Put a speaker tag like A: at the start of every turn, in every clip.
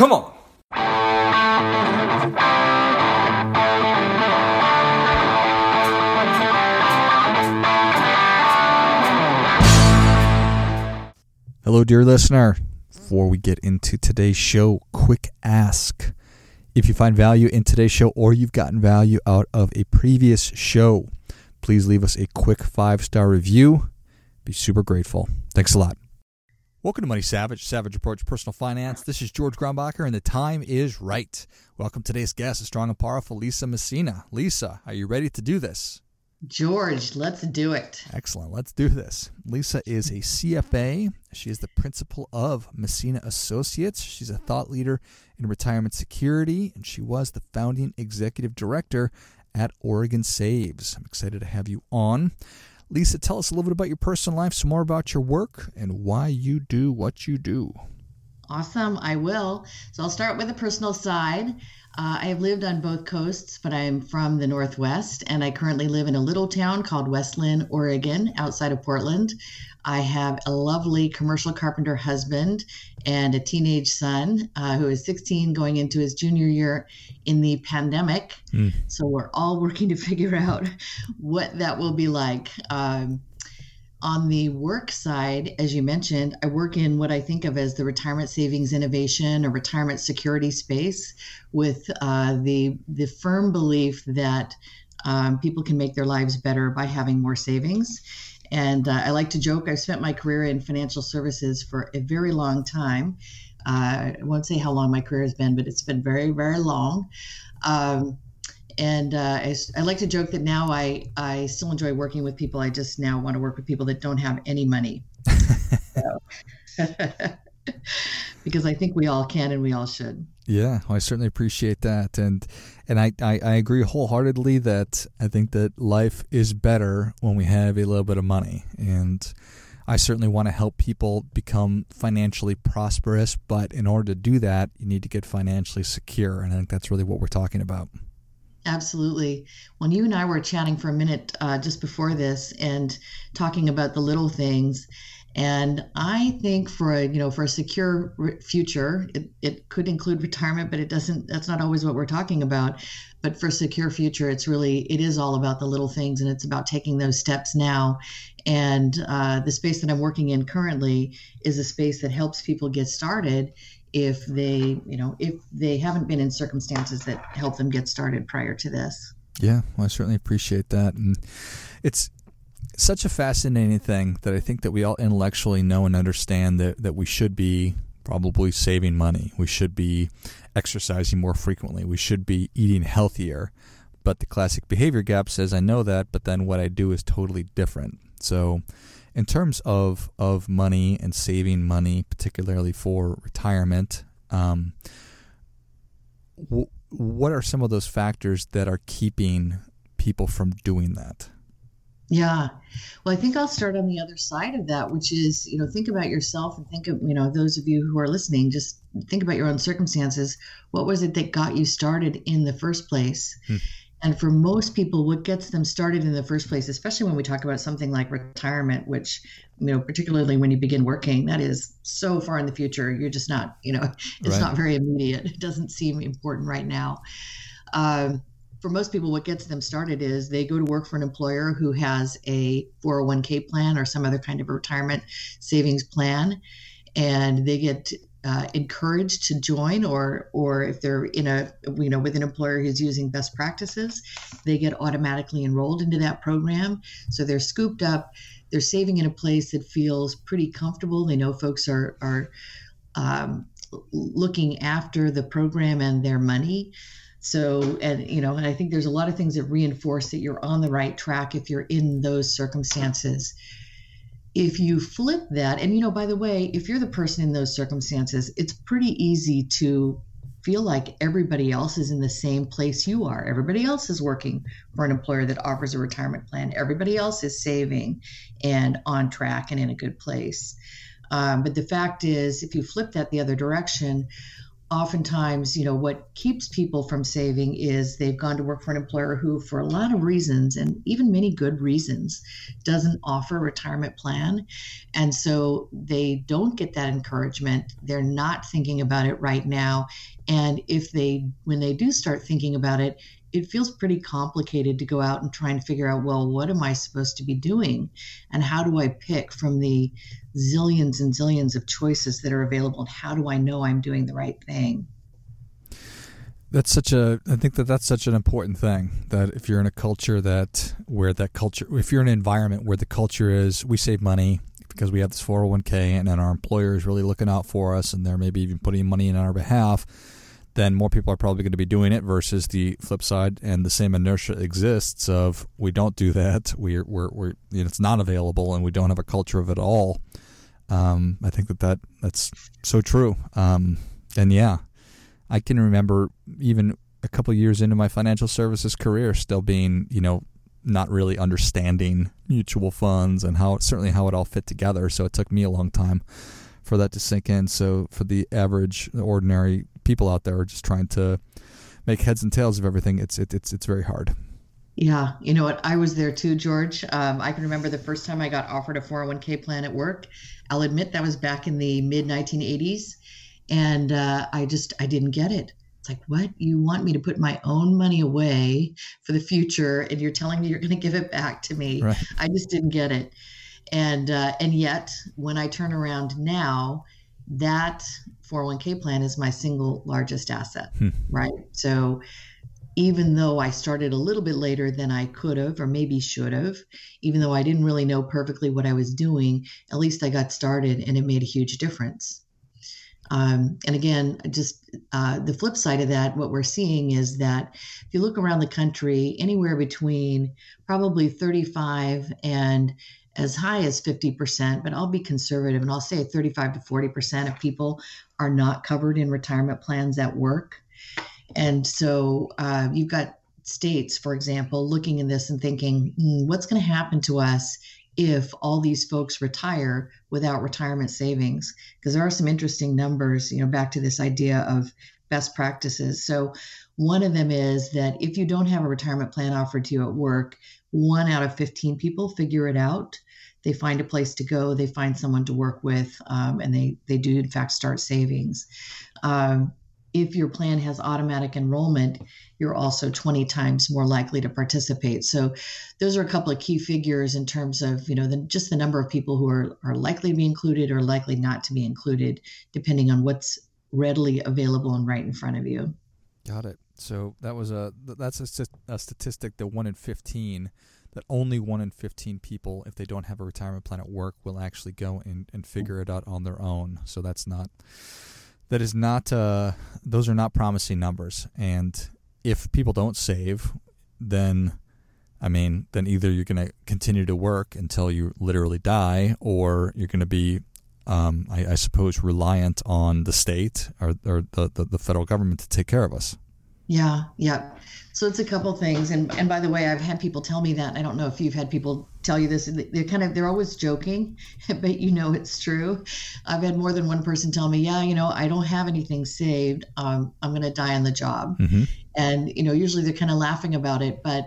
A: Come on. Hello, dear listener. Before we get into today's show, quick ask. If you find value in today's show or you've gotten value out of a previous show, please leave us a quick 5-star review. Be super grateful. Thanks a lot. Welcome to Money Savage, Savage Approach Personal Finance. This is George Grombacher, and the time is right. Welcome today's guest, a strong and powerful Lisa Messina. Lisa, are you ready to do this?
B: George, let's do it.
A: Excellent. Let's do this. Lisa is a CFA. She is the principal of Messina Associates. She's a thought leader in retirement security, and she was the founding executive director at Oregon Saves. I'm excited to have you on. Lisa, tell us a little bit about your personal life, some more about your work, and why you do what you do.
B: Awesome, I will. So I'll start with the personal side. I have lived on both coasts, but I am from the Northwest, and I currently live in a little town called West Linn, Oregon, outside of Portland. I have a lovely commercial carpenter husband and a teenage son who is 16 going into his junior year in the pandemic. So we're all working to figure out what that will be like. On the work side, as you mentioned, I work in what I think of as the retirement savings innovation or retirement security space with the firm belief that people can make their lives better by having more savings. And I like to joke, I've spent my career in financial services for a very long time. I won't say how long my career has been, but it's been very, very long. And I like to joke that now I still enjoy working with people. I just now want to work with people that don't have any money. Because I think we all can and we all should.
A: Yeah, well, I certainly appreciate that. And I agree wholeheartedly that I think that life is better when we have a little bit of money. And I certainly want to help people become financially prosperous. But in order to do that, you need to get financially secure. And I think that's really what we're talking about.
B: Absolutely. When you and I were chatting for a minute just before this and talking about the little things, and I think for a secure future, it could include retirement, but it doesn't. That's not always what we're talking about. But for a secure future, it is all about the little things, and it's about taking those steps now. And the space that I'm working in currently is a space that helps people get started if they haven't been in circumstances that help them get started prior to this.
A: Yeah, well, I certainly appreciate that. And it's such a fascinating thing that I think that we all intellectually know and understand that we should be probably saving money. We should be exercising more frequently. We should be eating healthier. But the classic behavior gap says, I know that, but then what I do is totally different. So in terms of money and saving money, particularly for retirement, what are some of those factors that are keeping people from doing that?
B: Yeah. Well, I think I'll start on the other side of that, which is, think about yourself and think of, those of you who are listening, just think about your own circumstances. What was it that got you started in the first place? And for most people, what gets them started in the first place, especially when we talk about something like retirement, which, particularly when you begin working, that is so far in the future. You're just not, it's not very immediate. It doesn't seem important right now. For most people, what gets them started is they go to work for an employer who has a 401k plan or some other kind of a retirement savings plan, and they get encouraged to join, or if they're in with an employer who's using best practices, they get automatically enrolled into that program. So they're scooped up, they're saving in a place that feels pretty comfortable. They know folks are looking after the program and their money. So, and I think there's a lot of things that reinforce that you're on the right track if you're in those circumstances. If you flip that, and by the way, if you're the person in those circumstances, it's pretty easy to feel like everybody else is in the same place you are. Everybody else is working for an employer that offers a retirement plan. Everybody else is saving and on track and in a good place. But the fact is, if you flip that the other direction, oftentimes, what keeps people from saving is they've gone to work for an employer who, for a lot of reasons, and even many good reasons, doesn't offer a retirement plan. And so they don't get that encouragement. They're not thinking about it right now. And when they do start thinking about it, it feels pretty complicated to go out and try and figure out, well, what am I supposed to be doing? And how do I pick from the zillions and zillions of choices that are available? And how do I know I'm doing the right thing?
A: I think that's such an important thing, that if you're in a culture if you're in an environment where the culture is, we save money because we have this 401k and then our employer is really looking out for us and they're maybe even putting money in on our behalf, then more people are probably going to be doing it versus the flip side. And the same inertia exists of we don't do that. We're it's not available and we don't have a culture of it all. I think that's so true. And yeah, I can remember even a couple of years into my financial services career still being, not really understanding mutual funds and how it all fit together. So it took me a long time for that to sink in. So for the average, ordinary people out there just trying to make heads and tails of everything, it's very hard.
B: Yeah. You know what? I was there too, George. I can remember the first time I got offered a 401k plan at work. I'll admit that was back in the mid 1980s. And I didn't get it. It's like, what? You want me to put my own money away for the future and you're telling me you're going to give it back to me?
A: Right.
B: I just didn't get it. And yet when I turn around now, that 401k plan is my single largest asset, right? So even though I started a little bit later than I could have or maybe should have, even though I didn't really know perfectly what I was doing, at least I got started and it made a huge difference. And again, just the flip side of that, what we're seeing is that if you look around the country, anywhere between probably 35 and as high as 50%, but I'll be conservative and I'll say 35 to 40% of people are not covered in retirement plans at work. And so you've got states, for example, looking in this and thinking, what's going to happen to us if all these folks retire without retirement savings? Because there are some interesting numbers, back to this idea of best practices. So one of them is that if you don't have a retirement plan offered to you at work, 1 out of 15 people figure it out. They find a place to go, they find someone to work with, and they do in fact start savings. If your plan has automatic enrollment, you're also 20 times more likely to participate. So those are a couple of key figures in terms of, just the number of people who are likely to be included or likely not to be included, depending on what's readily available and right in front of you.
A: Got it. So that's a statistic that 1 in 15, that only 1 in 15 people, if they don't have a retirement plan at work, will actually go and figure it out on their own. So those are not promising numbers. And if people don't save, then either you're going to continue to work until you literally die, or you're going to be, I suppose, reliant on the state or the federal government to take care of us.
B: Yeah. So it's a couple things. And by the way, I've had people tell me that. I don't know if you've had people tell you this. They're always joking, but it's true. I've had more than one person tell me, yeah, I don't have anything saved. I'm going to die on the job. Mm-hmm. And, usually they're kind of laughing about it, but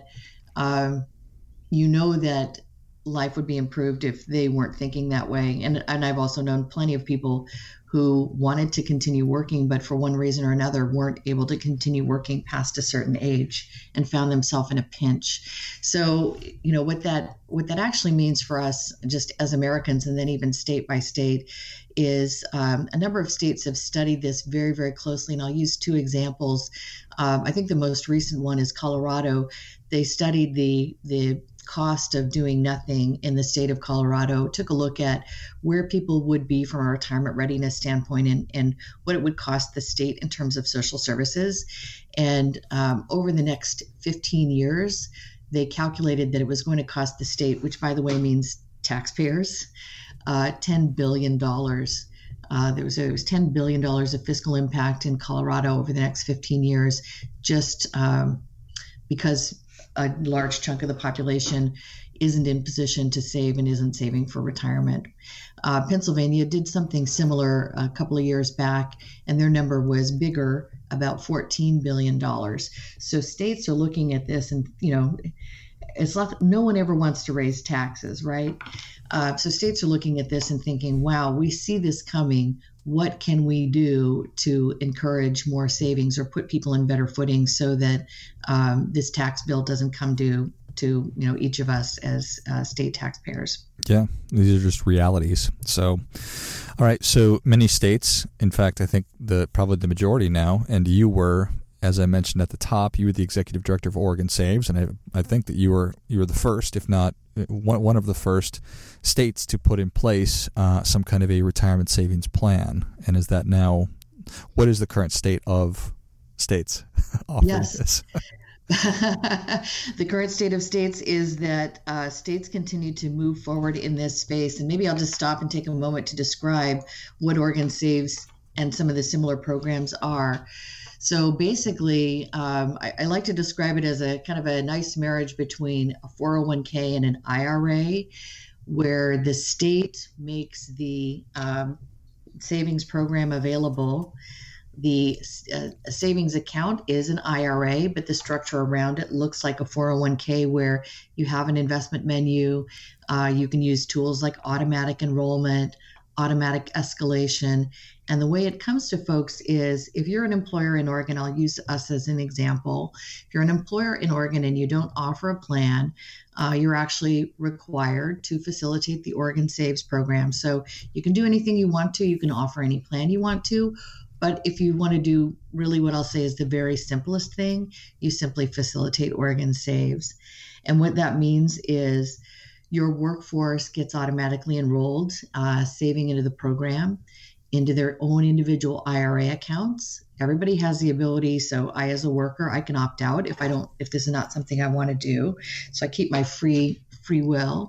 B: that life would be improved if they weren't thinking that way. And I've also known plenty of people who wanted to continue working, but for one reason or another weren't able to continue working past a certain age and found themselves in a pinch. So, what that actually means for us, just as Americans, and then even state by state, is a number of states have studied this very, very closely. And I'll use 2 examples. I think the most recent one is Colorado. They studied the cost of doing nothing in the state of Colorado, took a look at where people would be from a retirement readiness standpoint and what it would cost the state in terms of social services. And over the next 15 years, they calculated that it was going to cost the state, which by the way means taxpayers, $10 billion. It was $10 billion of fiscal impact in Colorado over the next 15 years, just because a large chunk of the population isn't in position to save and isn't saving for retirement. Pennsylvania did something similar a couple of years back, and their number was bigger, about $14 billion. So states are looking at this, and it's like no one ever wants to raise taxes, right? So states are looking at this and thinking, wow, we see this coming. What can we do to encourage more savings or put people in better footing so that this tax bill doesn't come due to each of us as state taxpayers?
A: Yeah, these are just realities. So, all right. So many states, in fact, I think probably the majority now, and you were, as I mentioned at the top, you were the executive director of Oregon Saves, and I think that you were the first, if not one of the first states to put in place some kind of a retirement savings plan. And is that now? What is the current state of states offering this?
B: The current state of states is that states continue to move forward in this space. And maybe I'll just stop and take a moment to describe what Oregon Saves and some of the similar programs are. So basically, I like to describe it as a kind of a nice marriage between a 401k and an IRA, where the state makes the savings program available. The savings account is an IRA, but the structure around it looks like a 401k, where you have an investment menu. You can use tools like automatic enrollment, automatic escalation. And the way it comes to folks is, if you're an employer in Oregon, I'll use us as an example. If you're an employer in Oregon and you don't offer a plan, you're actually required to facilitate the Oregon Saves program. So you can do anything you want to. You can offer any plan you want to. But if you want to do really what I'll say is the very simplest thing, you simply facilitate Oregon Saves. And what that means is your workforce gets automatically enrolled, saving into the program, into their own individual IRA accounts. Everybody has the ability. So I, as a worker, I can opt out if this is not something I want to do. So I keep my free will.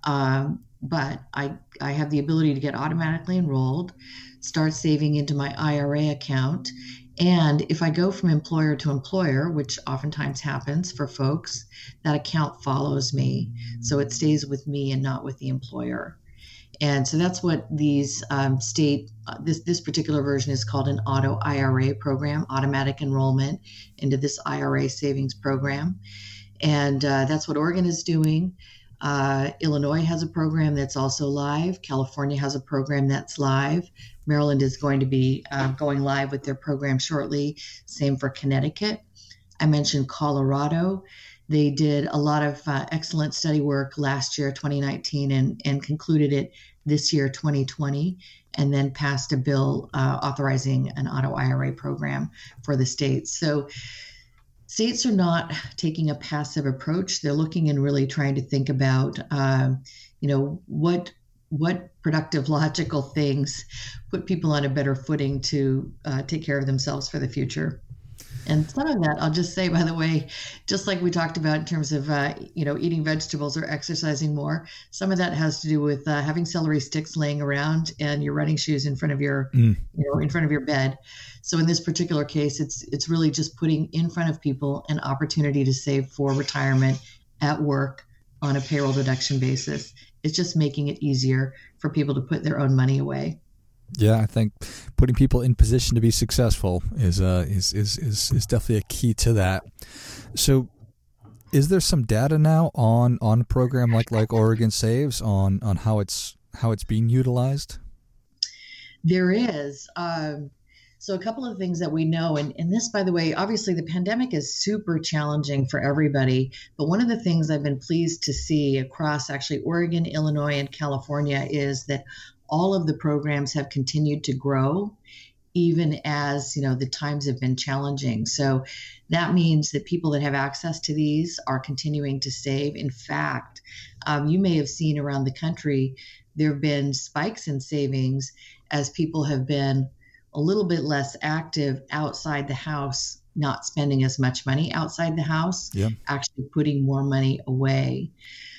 B: But I have the ability to get automatically enrolled, start saving into my IRA account. And if I go from employer to employer, which oftentimes happens for folks, that account follows me. So it stays with me and not with the employer. And so that's what these this particular version is called an auto IRA program, automatic enrollment into this IRA savings program. And that's what Oregon is doing. Illinois has a program that's also live. California has a program that's live. Maryland is going to be going live with their program shortly. Same for Connecticut. I mentioned Colorado. They did a lot of excellent study work last year, 2019, and concluded it this year, 2020, and then passed a bill authorizing an auto IRA program for the states. So states are not taking a passive approach. They're looking and really trying to think about, what productive, logical things put people on a better footing to take care of themselves for the future. And some of that, I'll just say, by the way, just like we talked about in terms of, eating vegetables or exercising more, some of that has to do with having celery sticks laying around and your running shoes in front of your, in front of your bed. So in this particular case, it's really just putting in front of people an opportunity to save for retirement at work on a payroll deduction basis. It's just making it easier for people to put their own money away.
A: Yeah, I think putting people in position to be successful is definitely a key to that. So, is there some data now on a program like Oregon Saves on how it's being utilized?
B: There is. So a couple of things that we know, and this, by the way, obviously the pandemic is super challenging for everybody, but one of the things I've been pleased to see across actually Oregon, Illinois, and California is that all of the programs have continued to grow, even as, the times have been challenging. So that means that people that have access to these are continuing to save. In fact, you may have seen around the country, there have been spikes in savings as people have been a little bit less active outside the house, not spending as much money outside the house, actually putting more money away.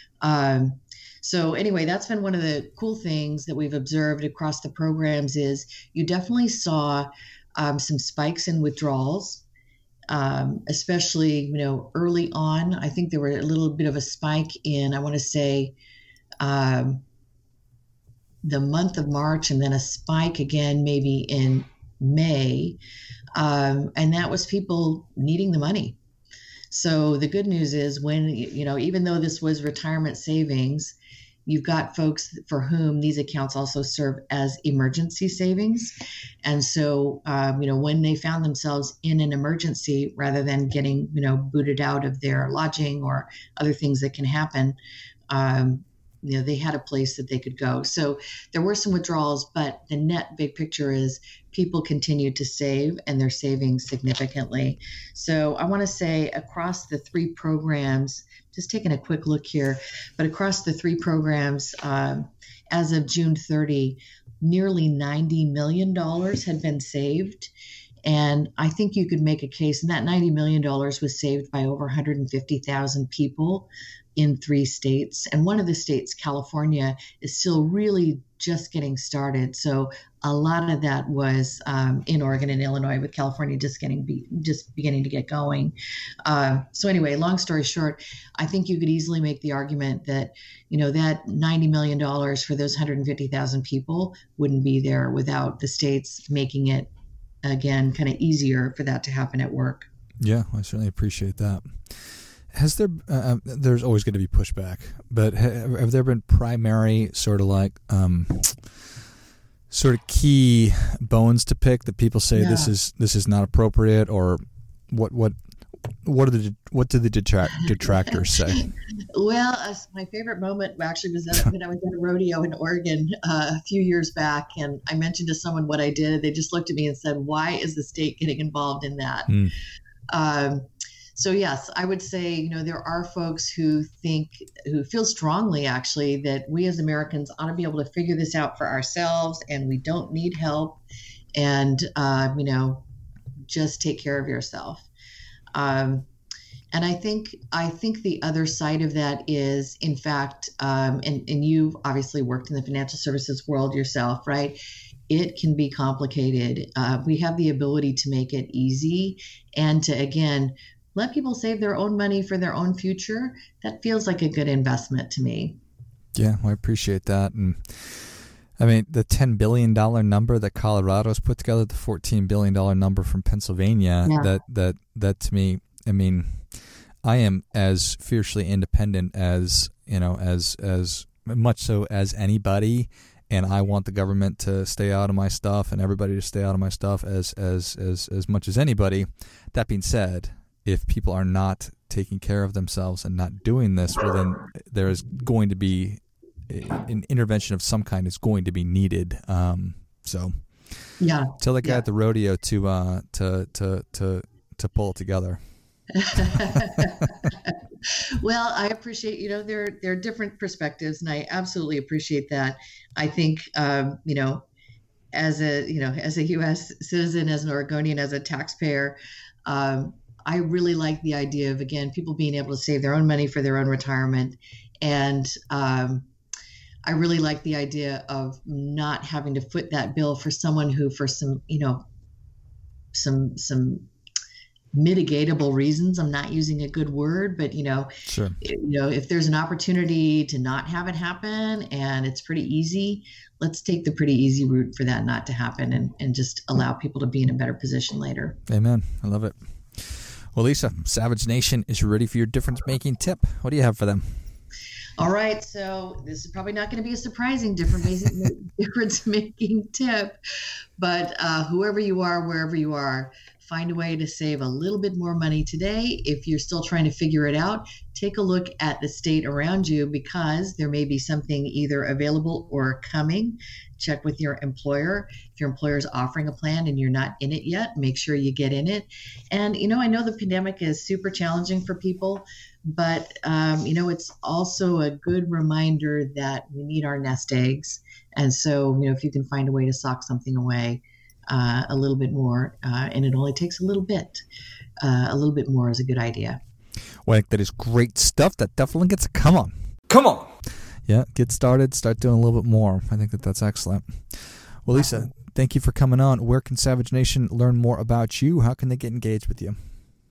B: So anyway, that's been one of the cool things that we've observed across the programs is you definitely saw some spikes in withdrawals. especially, early on. I think there were a little bit of a spike in, I want to say, um, the month of March, and then a spike again maybe in May. And that was people needing the money. So the good news is when, even though this was retirement savings, you've got folks for whom these accounts also serve as emergency savings. And so, when they found themselves in an emergency, rather than getting, booted out of their lodging or other things that can happen, they had a place that they could go. So there were some withdrawals, but the net big picture is people continue to save, and they're saving significantly. So I want to say across the three programs, just taking a quick look here, but across the three programs, as of June 30, nearly $90 million had been saved. And I think you could make a case, and that $90 million was saved by over 150,000 people in 3 states. And one of the states, California, is still really just getting started. So a lot of that was in Oregon and Illinois, with California just beginning to get going. So anyway, long story short, I think you could easily make the argument that, that $90 million for those 150,000 people wouldn't be there without the states making it, again, kind of easier for that to happen at work.
A: Yeah, I certainly appreciate that. Has there, there's always going to be pushback, but have there been primary sort of key bones to pick that people say this is not appropriate, or what do the detractors say?
B: Well, my favorite moment actually was when I was at a rodeo in Oregon a few years back, and I mentioned to someone what I did. They just looked at me and said, "Why is the state getting involved in that?" So yes, I would say, there are folks who feel strongly actually that we as Americans ought to be able to figure this out for ourselves, and we don't need help, and, just take care of yourself. And I think the other side of that is, in fact, and you've obviously worked in the financial services world yourself, right? It can be complicated. We have the ability to make it easy and to, again, let people save their own money for their own future. That feels like a good investment to me.
A: Yeah, well, I appreciate that. And I mean, the $10 billion number that Colorado's put together, the $14 billion number from Pennsylvania, that to me, I mean, I am as fiercely independent as much so as anybody. And I want the government to stay out of my stuff and everybody to stay out of my stuff as much as anybody. That being said, if people are not taking care of themselves and not doing this, well, then there is going to be an intervention of some kind is going to be needed. So,
B: yeah,
A: tell the guy at the rodeo to pull it together.
B: Well, I appreciate, there are different perspectives, and I absolutely appreciate that. I think, as a U.S. citizen, as an Oregonian, as a taxpayer, I really like the idea of, again, people being able to save their own money for their own retirement. And I really like the idea of not having to foot that bill for someone who, for some mitigatable reasons, I'm not using a good word, but,
A: sure.
B: If there's an opportunity to not have it happen and it's pretty easy, let's take the pretty easy route for that not to happen and just allow people to be in a better position later.
A: Amen. I love it. Well, Lisa, Savage Nation is ready for your difference-making tip. What do you have for them?
B: All right. So this is probably not going to be a surprising difference-making tip, but whoever you are, wherever you are, find a way to save a little bit more money today. If you're still trying to figure it out, take a look at the state around you, because there may be something either available or coming. Check with your employer. If your employer is offering a plan and you're not in it yet, make sure you get in it. And, I know the pandemic is super challenging for people, but, it's also a good reminder that we need our nest eggs. And so, if you can find a way to sock something away, a little bit more, and it only takes a little bit more is a good idea.
A: Well, that is great stuff. That definitely gets a come on. Yeah, get started, start doing a little bit more. I think that's excellent. Well, Lisa, thank you for coming on. Where can Savage Nation learn more about you? How can they get engaged with you?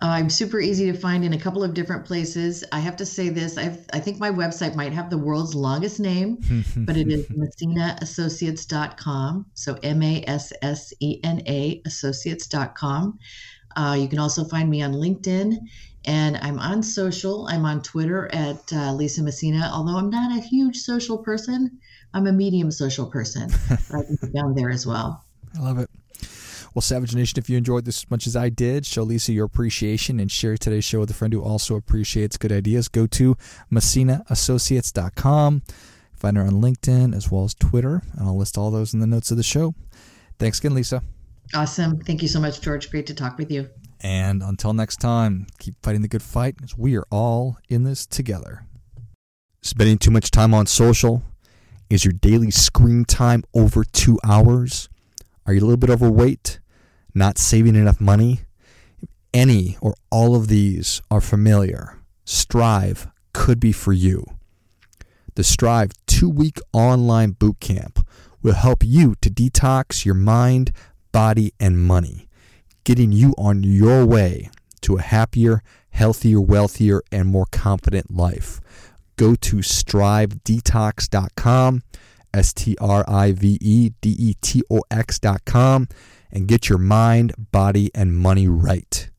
B: I'm super easy to find in a couple of different places. I have to say this, I think my website might have the world's longest name, but it is MassinaAssociates.com. So MASSENA Associates.com. You can also find me on LinkedIn, and I'm on social. I'm on Twitter at Lisa Messina, although I'm not a huge social person. I'm a medium social person. I can be down there as well.
A: I love it. Well, Savage Nation, if you enjoyed this as much as I did, show Lisa your appreciation and share today's show with a friend who also appreciates good ideas. Go to MassinaAssociates.com. Find her on LinkedIn as well as Twitter, and I'll list all those in the notes of the show. Thanks again, Lisa.
B: Awesome. Thank you so much, George. Great to talk with you.
A: And until next time, keep fighting the good fight, because we are all in this together. Spending too much time on social? Is your daily screen time over 2 hours? Are you a little bit overweight? Not saving enough money? If any or all of these are familiar, Strive could be for you. The Strive 2-week online boot camp will help you to detox your mind, body, and money, getting you on your way to a happier, healthier, wealthier, and more confident life. Go to strivedetox.com, STRIVEDETOX.com, and get your mind, body, and money right.